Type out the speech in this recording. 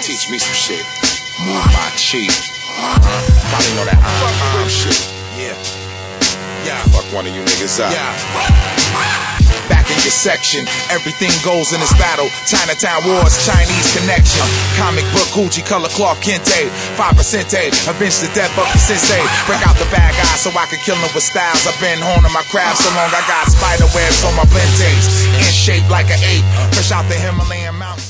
Teach me some shit. Move my cheek. Probably know that shit. Yeah. Fuck one of you niggas up. Back in your section, everything goes in this battle. Chinatown Wars, Chinese connection. Comic book, Gucci, color Clark Kente. 5%, avenge the death of the sensei. Bring out the bad guys so I can kill them with styles. I've been honing my craft so long I got spider webs on my blendays. In shape like an ape, fresh out the Himalayan mountains.